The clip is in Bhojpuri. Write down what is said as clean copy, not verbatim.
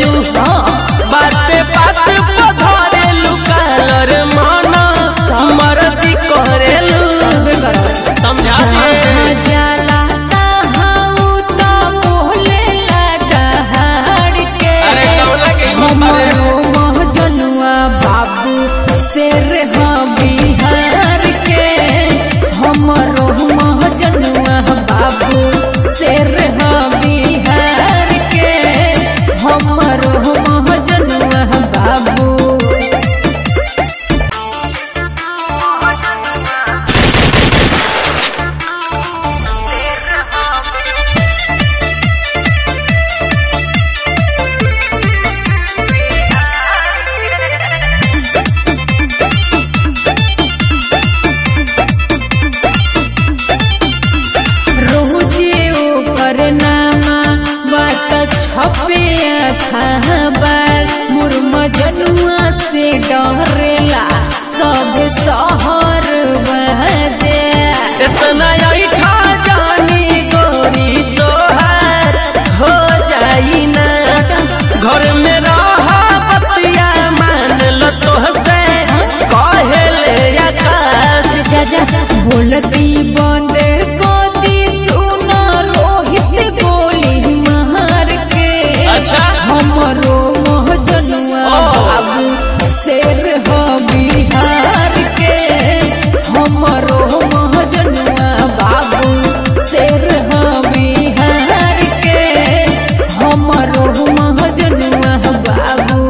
करेलू बाते बात पधरेलू कालर मन मरदी करेलू समझा जनुआ से डरेला सब शहर बजे इतना ऐठा जानी गोरी तोहार हो जाई ना घर में रहा बतिया मान लो तोहसे कहेले आकाश जा बोलती बंद कोती सुना रोहित गोली मार के अच्छा हमरो बाबू शेर हो बिहार के हमरो महजनुआ बाबू शेर हो बिहार के हमरो महजनुआ बाबू।